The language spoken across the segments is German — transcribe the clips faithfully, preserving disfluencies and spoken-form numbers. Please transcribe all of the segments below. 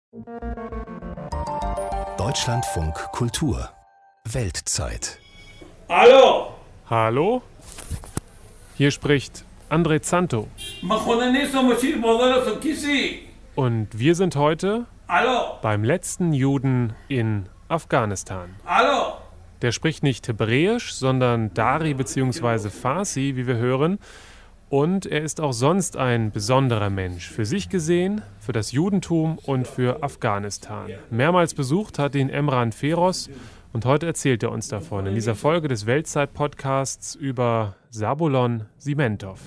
Deutschlandfunk Kultur Weltzeit. Hallo! Hallo? Hier spricht André Zanto. Und wir sind heute Hallo! beim letzten Juden in Afghanistan. Hallo! Der spricht nicht Hebräisch, sondern Dari bzw. Farsi, wie wir hören. Und er ist auch sonst ein besonderer Mensch. Für sich gesehen, für das Judentum und für Afghanistan. Mehrmals besucht hat ihn Emran Feroz und heute erzählt er uns davon in dieser Folge des Weltzeit-Podcasts über Zabulon Simentov.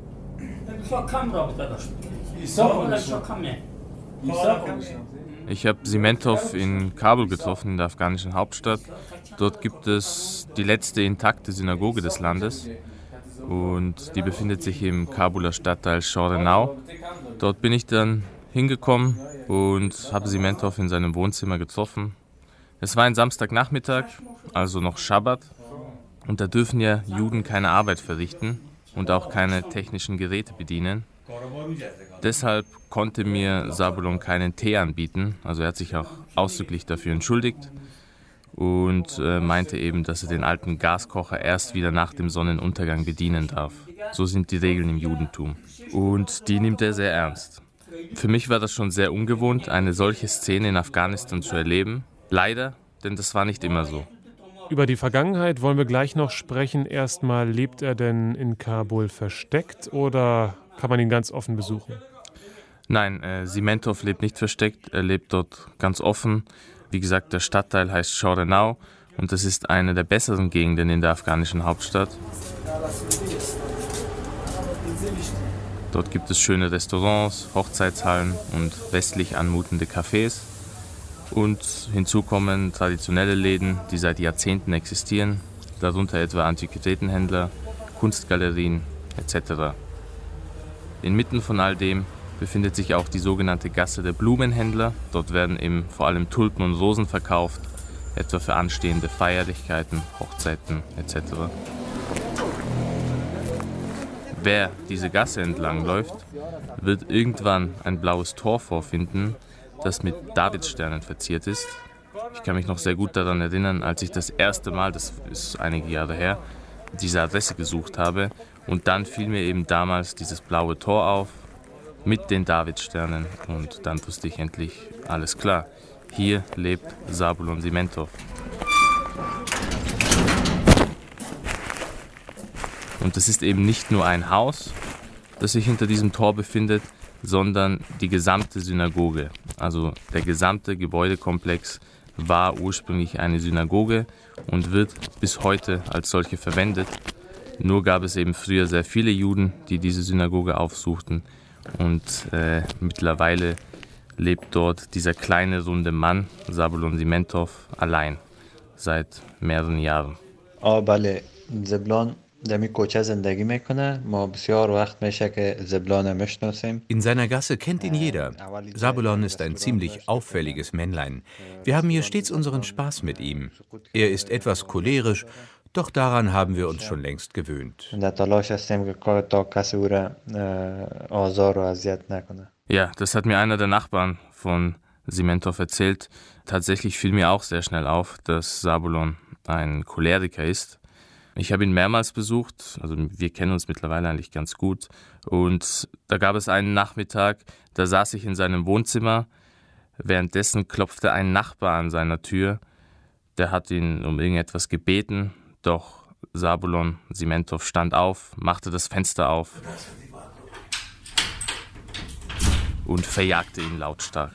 Ich habe Simentov in Kabul getroffen, in der afghanischen Hauptstadt. Dort gibt es die letzte intakte Synagoge des Landes. Und die befindet sich im Kabuler Stadtteil Shorenau. Dort bin ich dann hingekommen und habe Simentov in seinem Wohnzimmer getroffen. Es war ein Samstagnachmittag, also noch Schabbat. Und da dürfen ja Juden keine Arbeit verrichten und auch keine technischen Geräte bedienen. Deshalb konnte mir Zabulon keinen Tee anbieten. Also er hat sich auch ausdrücklich dafür entschuldigt. Und äh, meinte eben, dass er den alten Gaskocher erst wieder nach dem Sonnenuntergang bedienen darf. So sind die Regeln im Judentum. Und die nimmt er sehr ernst. Für mich war das schon sehr ungewohnt, eine solche Szene in Afghanistan zu erleben. Leider, denn das war nicht immer so. Über die Vergangenheit wollen wir gleich noch sprechen. Erstmal, lebt er denn in Kabul versteckt oder kann man ihn ganz offen besuchen? Nein, äh, Simentov lebt nicht versteckt, er lebt dort ganz offen. Wie gesagt, der Stadtteil heißt Shorenau und das ist eine der besseren Gegenden in der afghanischen Hauptstadt. Dort gibt es schöne Restaurants, Hochzeitshallen und westlich anmutende Cafés. Und hinzu kommen traditionelle Läden, die seit Jahrzehnten existieren, darunter etwa Antiquitätenhändler, Kunstgalerien et cetera. Inmitten von all dem befindet sich auch die sogenannte Gasse der Blumenhändler. Dort werden eben vor allem Tulpen und Rosen verkauft, etwa für anstehende Feierlichkeiten, Hochzeiten et cetera. Wer diese Gasse entlang läuft, wird irgendwann ein blaues Tor vorfinden, das mit Davidsternen verziert ist. Ich kann mich noch sehr gut daran erinnern, als ich das erste Mal, das ist einige Jahre her, diese Adresse gesucht habe. Und dann fiel mir eben damals dieses blaue Tor auf, mit den Davidsternen und dann wusste ich endlich, alles klar, hier lebt Zabulon Simentov. Und es ist eben nicht nur ein Haus, das sich hinter diesem Tor befindet, sondern die gesamte Synagoge. Also der gesamte Gebäudekomplex war ursprünglich eine Synagoge und wird bis heute als solche verwendet. Nur gab es eben früher sehr viele Juden, die diese Synagoge aufsuchten. Und äh, mittlerweile lebt dort dieser kleine, runde Mann, Zabulon Simentov, allein, seit mehreren Jahren. آه بله زبلان دمی کوچه زندگی میکنه ما بسیار وقت میشه که زبلان میشناسیم. In seiner Gasse kennt ihn jeder. Zabulon ist ein ziemlich auffälliges Männlein. Wir haben hier stets unseren Spaß mit ihm. Er ist etwas cholerisch, doch daran haben wir uns schon längst gewöhnt. Ja, das hat mir einer der Nachbarn von Simentov erzählt. Tatsächlich fiel mir auch sehr schnell auf, dass Zabulon ein Choleriker ist. Ich habe ihn mehrmals besucht, also wir kennen uns mittlerweile eigentlich ganz gut. Und da gab es einen Nachmittag, da saß ich in seinem Wohnzimmer. Währenddessen klopfte ein Nachbar an seiner Tür. Der hat ihn um irgendetwas gebeten. Doch Zabulon Simentov stand auf, machte das Fenster auf und verjagte ihn lautstark.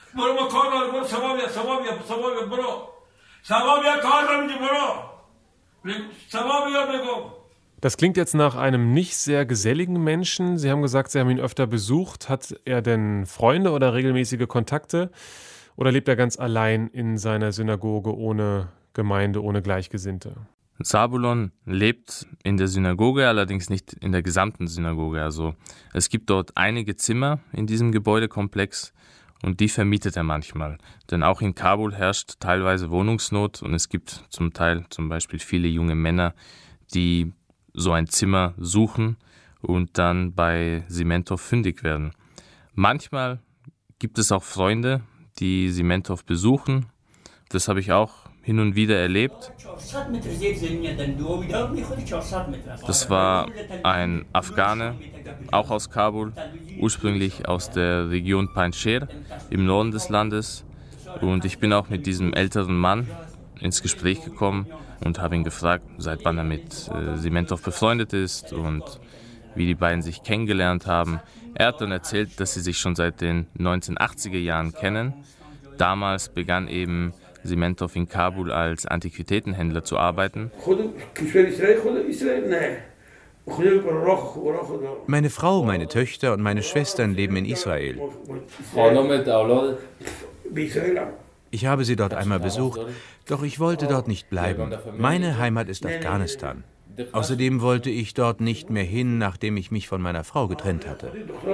Das klingt jetzt nach einem nicht sehr geselligen Menschen. Sie haben gesagt, Sie haben ihn öfter besucht. Hat er denn Freunde oder regelmäßige Kontakte? Oder lebt er ganz allein in seiner Synagoge ohne Gemeinde, ohne Gleichgesinnte? Zabulon lebt in der Synagoge, allerdings nicht in der gesamten Synagoge. Also es gibt dort einige Zimmer in diesem Gebäudekomplex und die vermietet er manchmal. Denn auch in Kabul herrscht teilweise Wohnungsnot und es gibt zum Teil zum Beispiel viele junge Männer, die so ein Zimmer suchen und dann bei Simentov fündig werden. Manchmal gibt es auch Freunde, die Simentov besuchen. Das habe ich auch hin und wieder erlebt. Das war ein Afghane, auch aus Kabul, ursprünglich aus der Region Panjshir im Norden des Landes. Und ich bin auch mit diesem älteren Mann ins Gespräch gekommen und habe ihn gefragt, seit wann er mit äh, Simentov befreundet ist und wie die beiden sich kennengelernt haben. Er hat dann erzählt, dass sie sich schon seit den neunzehnhundertachtziger Jahren kennen. Damals begann eben Simentov in Kabul als Antiquitätenhändler zu arbeiten. Meine Frau, meine Töchter und meine Schwestern leben in Israel. Ich habe sie dort einmal besucht, doch ich wollte dort nicht bleiben. Meine Heimat ist Afghanistan. Außerdem wollte ich dort nicht mehr hin, nachdem ich mich von meiner Frau getrennt hatte.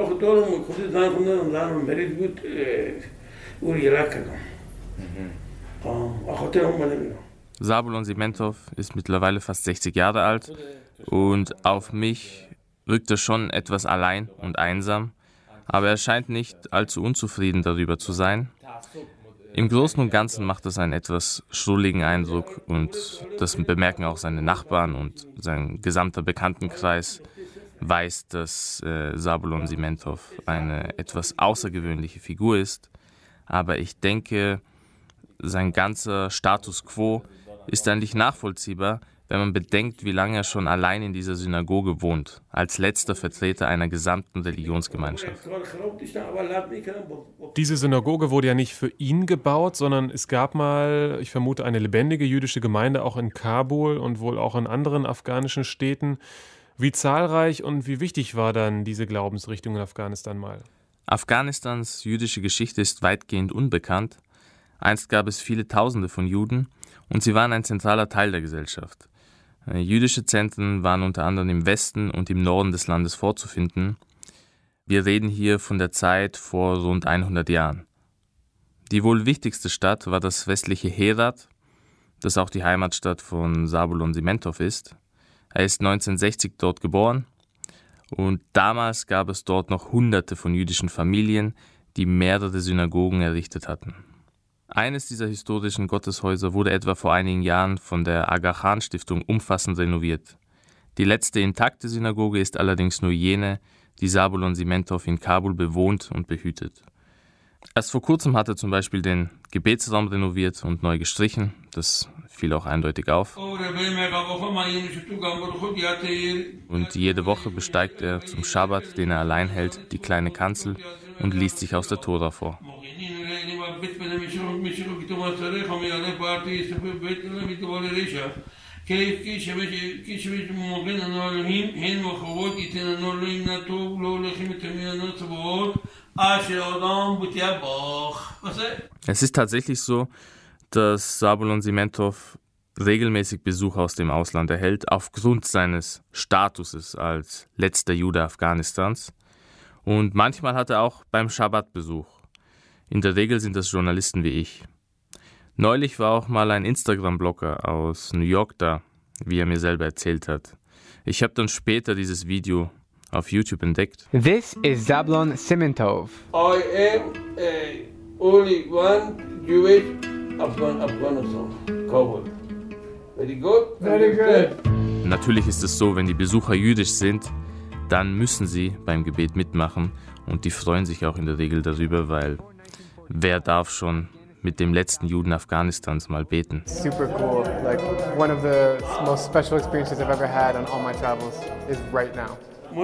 Zabulon Simentov ist mittlerweile fast sechzig Jahre alt und auf mich wirkt er schon etwas allein und einsam, aber er scheint nicht allzu unzufrieden darüber zu sein. Im Großen und Ganzen macht es einen etwas schrulligen Eindruck und das bemerken auch seine Nachbarn und sein gesamter Bekanntenkreis weiß, dass äh, Zabulon Simentov eine etwas außergewöhnliche Figur ist. Aber ich denke, sein ganzer Status quo ist eigentlich nachvollziehbar, wenn man bedenkt, wie lange er schon allein in dieser Synagoge wohnt, als letzter Vertreter einer gesamten Religionsgemeinschaft. Diese Synagoge wurde ja nicht für ihn gebaut, sondern es gab mal, ich vermute, eine lebendige jüdische Gemeinde auch in Kabul und wohl auch in anderen afghanischen Städten. Wie zahlreich und wie wichtig war dann diese Glaubensrichtung in Afghanistan mal? Afghanistans jüdische Geschichte ist weitgehend unbekannt. Einst gab es viele Tausende von Juden und sie waren ein zentraler Teil der Gesellschaft. Jüdische Zentren waren unter anderem im Westen und im Norden des Landes vorzufinden. Wir reden hier von der Zeit vor rund hundert Jahren. Die wohl wichtigste Stadt war das westliche Herat, das auch die Heimatstadt von Zabulon Simentov ist. Er ist neunzehnhundertsechzig dort geboren und damals gab es dort noch Hunderte von jüdischen Familien, die mehrere Synagogen errichtet hatten. Eines dieser historischen Gotteshäuser wurde etwa vor einigen Jahren von der Aga Khan Stiftung umfassend renoviert. Die letzte intakte Synagoge ist allerdings nur jene, die Zabulon Simentov in Kabul bewohnt und behütet. Erst vor kurzem hat er zum Beispiel den Gebetsraum renoviert und neu gestrichen. Das fiel auch eindeutig auf. Und jede Woche besteigt er zum Schabbat, den er allein hält, die kleine Kanzel und liest sich aus der Tora vor. Es ist tatsächlich so, dass Zabulon Simentov regelmäßig Besuch aus dem Ausland erhält, aufgrund seines Statuses als letzter Jude Afghanistans. Und manchmal hat er auch beim Schabbat Besuch. In der Regel sind das Journalisten wie ich. Neulich war auch mal ein Instagram-Blogger aus New York da, wie er mir selber erzählt hat. Ich habe dann später dieses Video auf YouTube entdeckt. This is Zabulon Simentov. I am a only one Jewish Afghan Afghanistan. Kabul. Very good. Very good. Natürlich ist es so, wenn die Besucher jüdisch sind, dann müssen sie beim Gebet mitmachen und die freuen sich auch in der Regel darüber, weil wer darf schon mit dem letzten Juden Afghanistans mal beten? Super cool. Like one of the most special experiences I've ever had on all my travels is right now.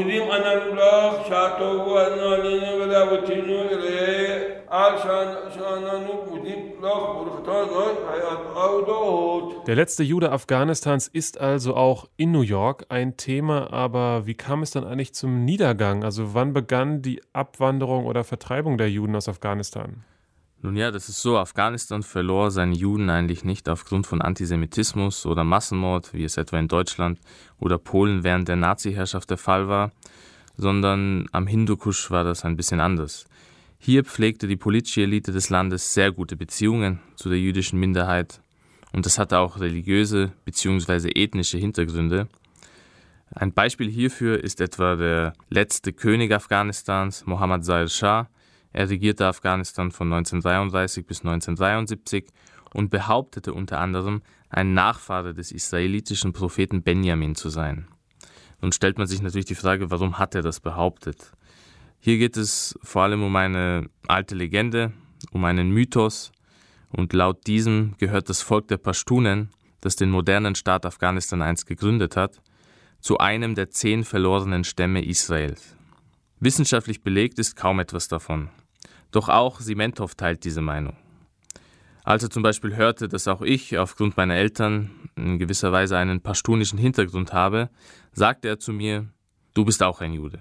Der letzte Jude Afghanistans ist also auch in New York ein Thema, aber wie kam es dann eigentlich zum Niedergang? Also wann begann die Abwanderung oder Vertreibung der Juden aus Afghanistan? Nun ja, das ist so, Afghanistan verlor seine Juden eigentlich nicht aufgrund von Antisemitismus oder Massenmord, wie es etwa in Deutschland oder Polen während der Nazi-Herrschaft der Fall war, sondern am Hindukusch war das ein bisschen anders. Hier pflegte die politische Elite des Landes sehr gute Beziehungen zu der jüdischen Minderheit und das hatte auch religiöse bzw. ethnische Hintergründe. Ein Beispiel hierfür ist etwa der letzte König Afghanistans, Mohammad Zahir Shah, Er regierte Afghanistan von neunzehnhundertdreiunddreißig bis neunzehnhundertdreiundsiebzig und behauptete unter anderem, ein Nachfahre des israelitischen Propheten Benjamin zu sein. Nun stellt man sich natürlich die Frage, warum hat er das behauptet? Hier geht es vor allem um eine alte Legende, um einen Mythos, und laut diesem gehört das Volk der Pashtunen, das den modernen Staat Afghanistan einst gegründet hat, zu einem der zehn verlorenen Stämme Israels. Wissenschaftlich belegt ist kaum etwas davon. Doch auch Simentov teilt diese Meinung. Als er zum Beispiel hörte, dass auch ich aufgrund meiner Eltern in gewisser Weise einen pashtunischen Hintergrund habe, sagte er zu mir, du bist auch ein Jude.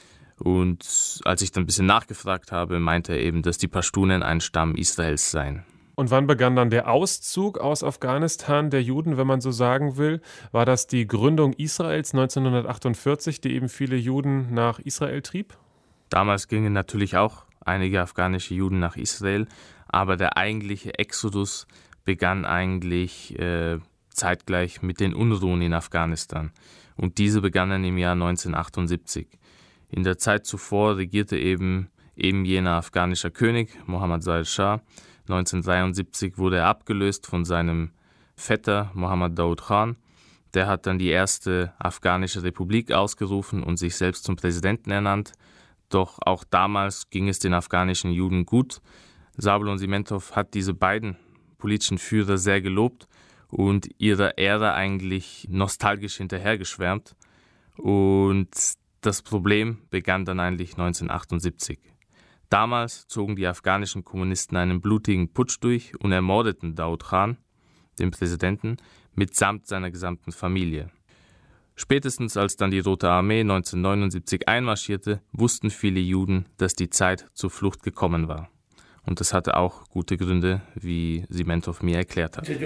Und als ich dann ein bisschen nachgefragt habe, meinte er eben, dass die Pashtunen ein Stamm Israels seien. Und wann begann dann der Auszug aus Afghanistan der Juden, wenn man so sagen will? War das die Gründung Israels neunzehnhundertachtundvierzig, die eben viele Juden nach Israel trieb? Damals gingen natürlich auch einige afghanische Juden nach Israel, aber der eigentliche Exodus begann eigentlich äh, zeitgleich mit den Unruhen in Afghanistan. Und diese begannen im Jahr neunzehnhundertachtundsiebzig. In der Zeit zuvor regierte eben, eben jener afghanischer König, Mohammad Zahir Shah. neunzehnhundertdreiundsiebzig wurde er abgelöst von seinem Vetter Mohammad Daoud Khan. Der hat dann die erste afghanische Republik ausgerufen und sich selbst zum Präsidenten ernannt. Doch auch damals ging es den afghanischen Juden gut. Zabulon Simentov hat diese beiden politischen Führer sehr gelobt und ihrer Ära eigentlich nostalgisch hinterhergeschwärmt. Und das Problem begann dann eigentlich neunzehnhundertachtundsiebzig. Damals zogen die afghanischen Kommunisten einen blutigen Putsch durch und ermordeten Daoud Khan, den Präsidenten, mitsamt seiner gesamten Familie. Spätestens als dann die Rote Armee neunzehnhundertneunundsiebzig einmarschierte, wussten viele Juden, dass die Zeit zur Flucht gekommen war. Und das hatte auch gute Gründe, wie Simentov mir erklärt hat.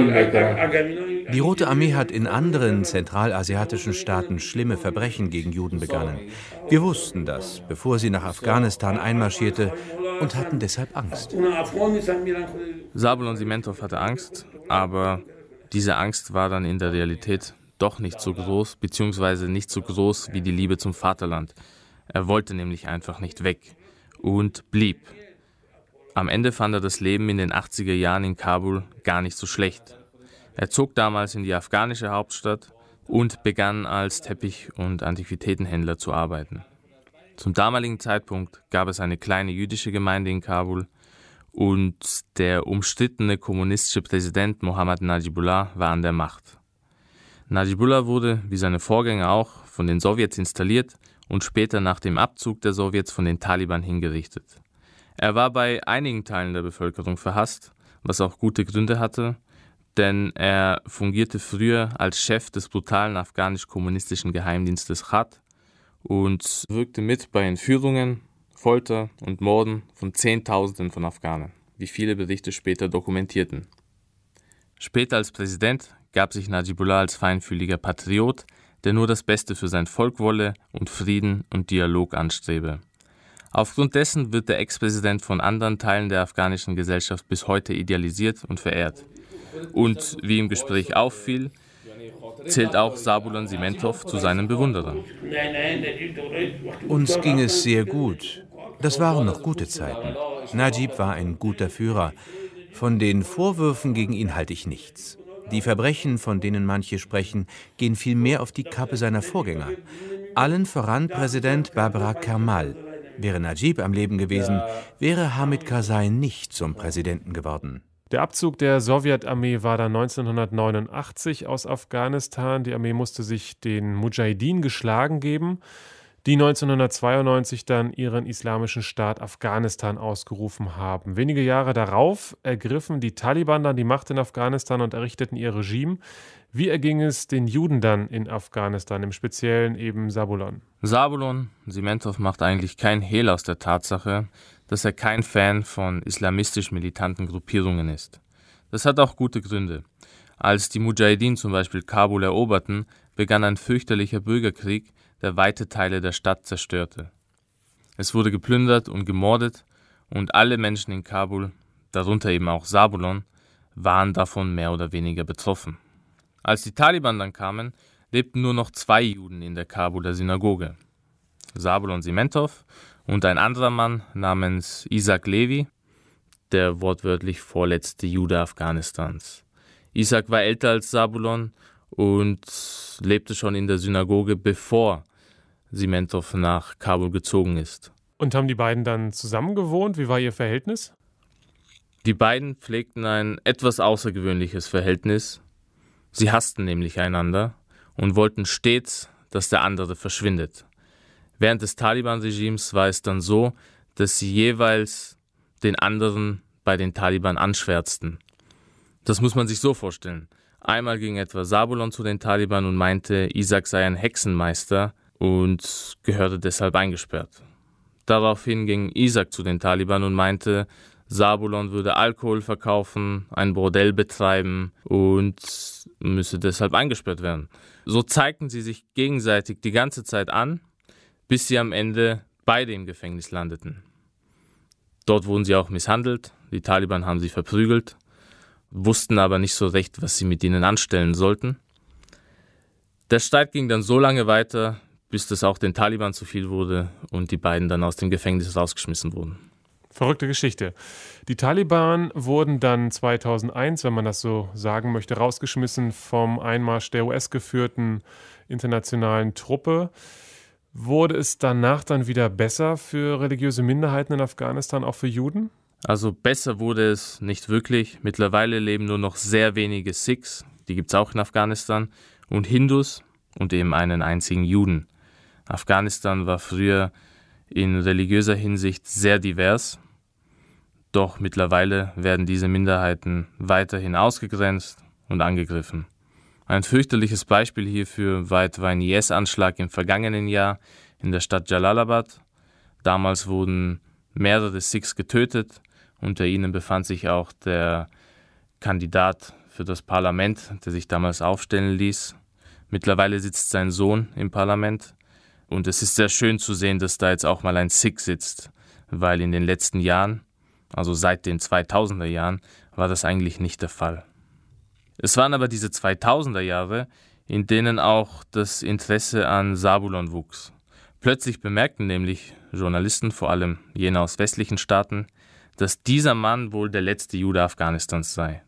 Die Rote Armee hat in anderen zentralasiatischen Staaten schlimme Verbrechen gegen Juden begangen. Wir wussten das, bevor sie nach Afghanistan einmarschierte, und hatten deshalb Angst. Zabulon Simentov hatte Angst, aber diese Angst war dann in der Realität doch nicht so groß, beziehungsweise nicht so groß wie die Liebe zum Vaterland. Er wollte nämlich einfach nicht weg und blieb. Am Ende fand er das Leben in den achtziger Jahren in Kabul gar nicht so schlecht. Er zog damals in die afghanische Hauptstadt und begann als Teppich- und Antiquitätenhändler zu arbeiten. Zum damaligen Zeitpunkt gab es eine kleine jüdische Gemeinde in Kabul und der umstrittene kommunistische Präsident Mohammad Najibullah war an der Macht. Najibullah wurde, wie seine Vorgänger auch, von den Sowjets installiert und später nach dem Abzug der Sowjets von den Taliban hingerichtet. Er war bei einigen Teilen der Bevölkerung verhasst, was auch gute Gründe hatte, denn er fungierte früher als Chef des brutalen afghanisch-kommunistischen Geheimdienstes Chat und wirkte mit bei Entführungen, Folter und Morden von Zehntausenden von Afghanen, wie viele Berichte später dokumentierten. Später als Präsident gab sich Najibullah als feinfühliger Patriot, der nur das Beste für sein Volk wolle und Frieden und Dialog anstrebe. Aufgrund dessen wird der Ex-Präsident von anderen Teilen der afghanischen Gesellschaft bis heute idealisiert und verehrt. Und wie im Gespräch auffiel, zählt auch Zabulon Simentov zu seinen Bewunderern. Uns ging es sehr gut. Das waren noch gute Zeiten. Najib war ein guter Führer. Von den Vorwürfen gegen ihn halte ich nichts. Die Verbrechen, von denen manche sprechen, gehen vielmehr auf die Kappe seiner Vorgänger. Allen voran Präsident Babra Karmal. Wäre Najib am Leben gewesen, wäre Hamid Karzai nicht zum Präsidenten geworden. Der Abzug der Sowjetarmee war dann neunzehnhundertneunundachtzig aus Afghanistan. Die Armee musste sich den Mudschahidin geschlagen geben, die neunzehnhundertzweiundneunzig dann ihren islamischen Staat Afghanistan ausgerufen haben. Wenige Jahre darauf ergriffen die Taliban dann die Macht in Afghanistan und errichteten ihr Regime. Wie erging es den Juden dann in Afghanistan, im Speziellen eben Zabulon? Zabulon Simentov macht eigentlich kein Hehl aus der Tatsache, dass er kein Fan von islamistisch-militanten Gruppierungen ist. Das hat auch gute Gründe. Als die Mudschahidin zum Beispiel Kabul eroberten, begann ein fürchterlicher Bürgerkrieg, der weite Teile der Stadt zerstörte. Es wurde geplündert und gemordet und alle Menschen in Kabul, darunter eben auch Zabulon, waren davon mehr oder weniger betroffen. Als die Taliban dann kamen, lebten nur noch zwei Juden in der Kabuler Synagoge. Sabulon Simentov, und ein anderer Mann namens Isaac Levi, der wortwörtlich vorletzte Jude Afghanistans. Isaac war älter als Sabulon und lebte schon in der Synagoge, bevor Simentov nach Kabul gezogen ist. Und haben die beiden dann zusammen gewohnt? Wie war ihr Verhältnis? Die beiden pflegten ein etwas außergewöhnliches Verhältnis. Sie hassten nämlich einander und wollten stets, dass der andere verschwindet. Während des Taliban-Regimes war es dann so, dass sie jeweils den anderen bei den Taliban anschwärzten. Das muss man sich so vorstellen. Einmal ging etwa Sabulon zu den Taliban und meinte, Isaac sei ein Hexenmeister und gehörte deshalb eingesperrt. Daraufhin ging Isaac zu den Taliban und meinte, Sabulon würde Alkohol verkaufen, ein Bordell betreiben und müsse deshalb eingesperrt werden. So zeigten sie sich gegenseitig die ganze Zeit an, bis sie am Ende beide im Gefängnis landeten. Dort wurden sie auch misshandelt, die Taliban haben sie verprügelt, wussten aber nicht so recht, was sie mit ihnen anstellen sollten. Der Streit ging dann so lange weiter, bis das auch den Taliban zu viel wurde und die beiden dann aus dem Gefängnis rausgeschmissen wurden. Verrückte Geschichte. Die Taliban wurden dann zweitausendeins, wenn man das so sagen möchte, rausgeschmissen vom Einmarsch der U S-geführten internationalen Truppe. Wurde es danach dann wieder besser für religiöse Minderheiten in Afghanistan, auch für Juden? Also besser wurde es nicht wirklich. Mittlerweile leben nur noch sehr wenige Sikhs, die gibt es auch in Afghanistan, und Hindus und eben einen einzigen Juden. Afghanistan war früher in religiöser Hinsicht sehr divers, doch mittlerweile werden diese Minderheiten weiterhin ausgegrenzt und angegriffen. Ein fürchterliches Beispiel hierfür war etwa ein I S-Anschlag im vergangenen Jahr in der Stadt Jalalabad. Damals wurden mehrere Sikhs getötet, unter ihnen befand sich auch der Kandidat für das Parlament, der sich damals aufstellen ließ. Mittlerweile sitzt sein Sohn im Parlament. Und es ist sehr schön zu sehen, dass da jetzt auch mal ein Sikh sitzt, weil in den letzten Jahren, also seit den zweitausender Jahren, war das eigentlich nicht der Fall. Es waren aber diese zweitausender Jahre, in denen auch das Interesse an Sabulon wuchs. Plötzlich bemerkten nämlich Journalisten, vor allem jene aus westlichen Staaten, dass dieser Mann wohl der letzte Jude Afghanistans sei.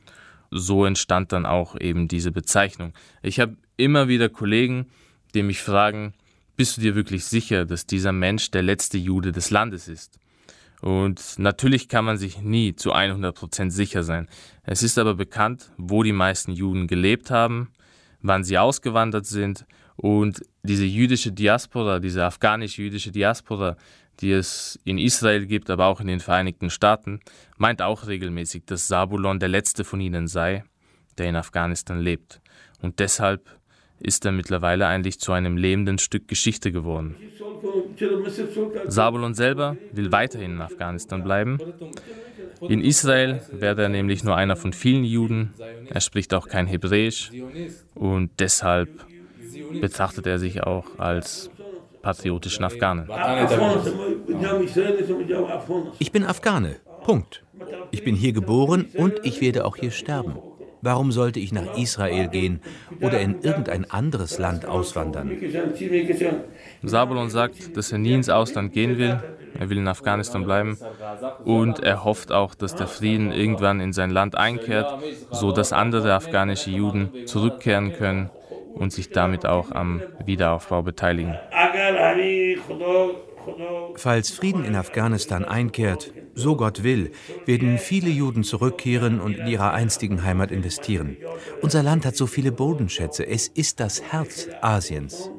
So entstand dann auch eben diese Bezeichnung. Ich habe immer wieder Kollegen, die mich fragen, bist du dir wirklich sicher, dass dieser Mensch der letzte Jude des Landes ist? Und natürlich kann man sich nie zu hundert Prozent sicher sein. Es ist aber bekannt, wo die meisten Juden gelebt haben, wann sie ausgewandert sind, und diese jüdische Diaspora, diese afghanisch-jüdische Diaspora, die es in Israel gibt, aber auch in den Vereinigten Staaten, meint auch regelmäßig, dass Sabulon der letzte von ihnen sei, der in Afghanistan lebt. Und deshalb ist er mittlerweile eigentlich zu einem lebenden Stück Geschichte geworden. Sabulon selber will weiterhin in Afghanistan bleiben. In Israel wäre er nämlich nur einer von vielen Juden. Er spricht auch kein Hebräisch und deshalb betrachtet er sich auch als patriotischen Afghanen. Ich bin Afghane. Punkt. Ich bin hier geboren und ich werde auch hier sterben. Warum sollte ich nach Israel gehen oder in irgendein anderes Land auswandern? Sabulon sagt, dass er nie ins Ausland gehen will. Er will in Afghanistan bleiben. Und er hofft auch, dass der Frieden irgendwann in sein Land einkehrt, sodass andere afghanische Juden zurückkehren können und sich damit auch am Wiederaufbau beteiligen. Falls Frieden in Afghanistan einkehrt, so Gott will, werden viele Juden zurückkehren und in ihrer einstigen Heimat investieren. Unser Land hat so viele Bodenschätze. Es ist das Herz Asiens.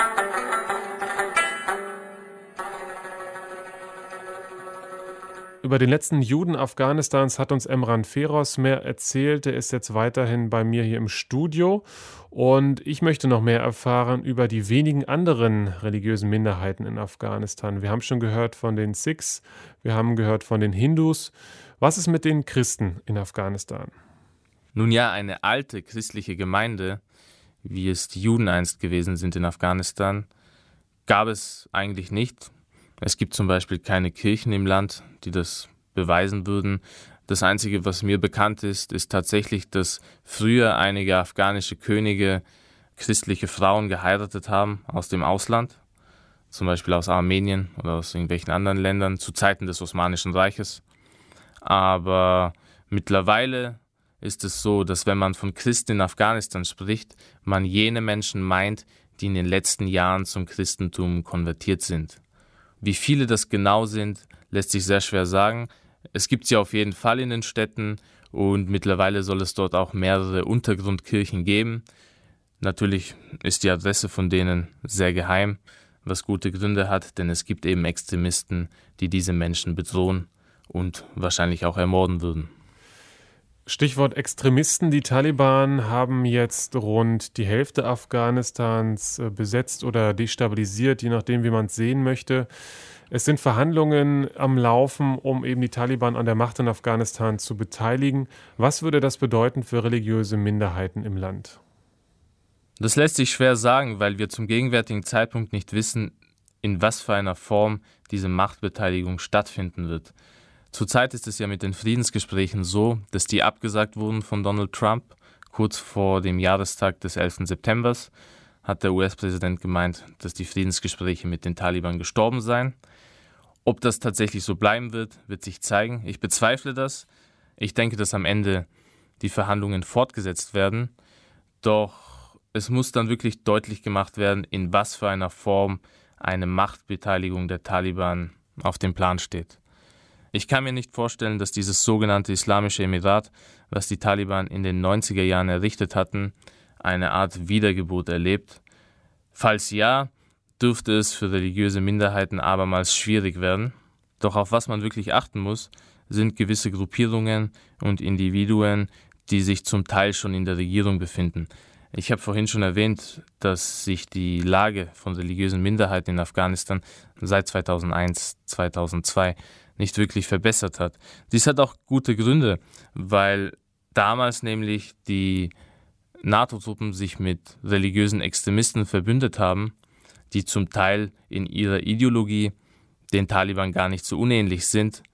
Über über den letzten Juden Afghanistans hat uns Emran Feroz mehr erzählt. Er ist jetzt weiterhin bei mir hier im Studio. Und ich möchte noch mehr erfahren über die wenigen anderen religiösen Minderheiten in Afghanistan. Wir haben schon gehört von den Sikhs, wir haben gehört von den Hindus. Was ist mit den Christen in Afghanistan? Nun ja, eine alte christliche Gemeinde, wie es die Juden einst gewesen sind in Afghanistan, gab es eigentlich nicht. Es gibt zum Beispiel keine Kirchen im Land, die das beweisen würden. Das Einzige, was mir bekannt ist, ist tatsächlich, dass früher einige afghanische Könige christliche Frauen geheiratet haben aus dem Ausland, zum Beispiel aus Armenien oder aus irgendwelchen anderen Ländern zu Zeiten des Osmanischen Reiches. Aber mittlerweile ist es so, dass wenn man von Christen in Afghanistan spricht, man jene Menschen meint, die in den letzten Jahren zum Christentum konvertiert sind. Wie viele das genau sind, lässt sich sehr schwer sagen. Es gibt sie auf jeden Fall in den Städten und mittlerweile soll es dort auch mehrere Untergrundkirchen geben. Natürlich ist die Adresse von denen sehr geheim, was gute Gründe hat, denn es gibt eben Extremisten, die diese Menschen bedrohen und wahrscheinlich auch ermorden würden. Stichwort Extremisten. Die Taliban haben jetzt rund die Hälfte Afghanistans besetzt oder destabilisiert, je nachdem, wie man es sehen möchte. Es sind Verhandlungen am Laufen, um eben die Taliban an der Macht in Afghanistan zu beteiligen. Was würde das bedeuten für religiöse Minderheiten im Land? Das lässt sich schwer sagen, weil wir zum gegenwärtigen Zeitpunkt nicht wissen, in was für einer Form diese Machtbeteiligung stattfinden wird. Zurzeit ist es ja mit den Friedensgesprächen so, dass die abgesagt wurden von Donald Trump. Kurz vor dem Jahrestag des elften September hat der U S-Präsident gemeint, dass die Friedensgespräche mit den Taliban gestorben seien. Ob das tatsächlich so bleiben wird, wird sich zeigen. Ich bezweifle das. Ich denke, dass am Ende die Verhandlungen fortgesetzt werden. Doch es muss dann wirklich deutlich gemacht werden, in was für einer Form eine Machtbeteiligung der Taliban auf dem Plan steht. Ich kann mir nicht vorstellen, dass dieses sogenannte Islamische Emirat, was die Taliban in den neunziger Jahren errichtet hatten, eine Art Wiedergeburt erlebt. Falls ja, dürfte es für religiöse Minderheiten abermals schwierig werden. Doch auf was man wirklich achten muss, sind gewisse Gruppierungen und Individuen, die sich zum Teil schon in der Regierung befinden. Ich habe vorhin schon erwähnt, dass sich die Lage von religiösen Minderheiten in Afghanistan seit zweitausendeins, zweitausendzwei nicht wirklich verbessert hat. Dies hat auch gute Gründe, weil damals nämlich die NATO-Truppen sich mit religiösen Extremisten verbündet haben, die zum Teil in ihrer Ideologie den Taliban gar nicht so unähnlich sind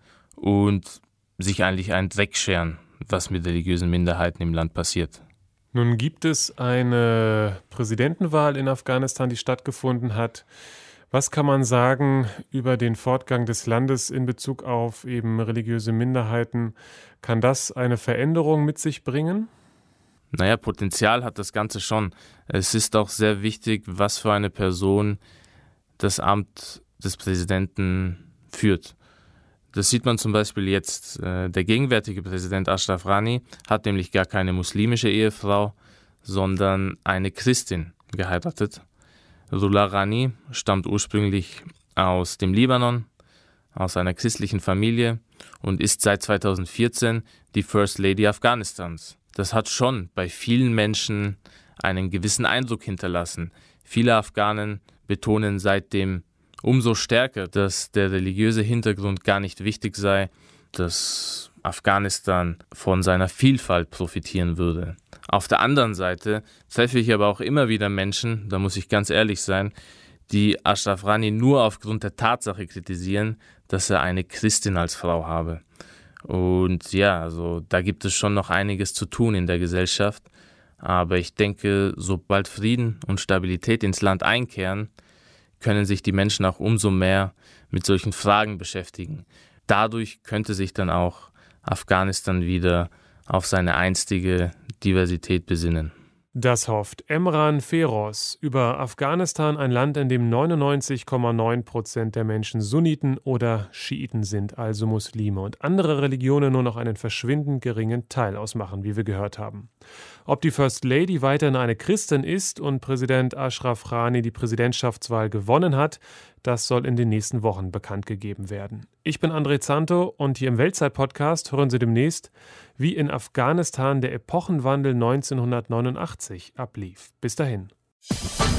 und sich eigentlich einen Dreck scheren, was mit religiösen Minderheiten im Land passiert. Nun gibt es eine Präsidentenwahl in Afghanistan, die stattgefunden hat. Was kann man sagen über den Fortgang des Landes in Bezug auf eben religiöse Minderheiten? Kann das eine Veränderung mit sich bringen? Naja, Potenzial hat das Ganze schon. Es ist auch sehr wichtig, was für eine Person das Amt des Präsidenten führt. Das sieht man zum Beispiel jetzt. Der gegenwärtige Präsident Ashraf Ghani hat nämlich gar keine muslimische Ehefrau, sondern eine Christin geheiratet. Rullah Ghani stammt ursprünglich aus dem Libanon, aus einer christlichen Familie und ist seit zweitausendvierzehn die First Lady Afghanistans. Das hat schon bei vielen Menschen einen gewissen Eindruck hinterlassen. Viele Afghanen betonen seitdem umso stärker, dass der religiöse Hintergrund gar nicht wichtig sei, dass Afghanistan von seiner Vielfalt profitieren würde. Auf der anderen Seite treffe ich aber auch immer wieder Menschen, da muss ich ganz ehrlich sein, die Ashraf Ghani nur aufgrund der Tatsache kritisieren, dass er eine Christin als Frau habe. Und ja, also da gibt es schon noch einiges zu tun in der Gesellschaft. Aber ich denke, sobald Frieden und Stabilität ins Land einkehren, können sich die Menschen auch umso mehr mit solchen Fragen beschäftigen. Dadurch könnte sich dann auch Afghanistan wieder auf seine einstige Diversität besinnen. Das hofft Emran Feroz über Afghanistan, ein Land, in dem neunundneunzig Komma neun Prozent der Menschen Sunniten oder Schiiten sind, also Muslime, und andere Religionen nur noch einen verschwindend geringen Teil ausmachen, wie wir gehört haben. Ob die First Lady weiterhin eine Christin ist und Präsident Ashraf Ghani die Präsidentschaftswahl gewonnen hat, das soll in den nächsten Wochen bekannt gegeben werden. Ich bin André Zanto und hier im Weltzeit-Podcast hören Sie demnächst, wie in Afghanistan der Epochenwandel neunzehnhundertneunundachtzig ablief. Bis dahin.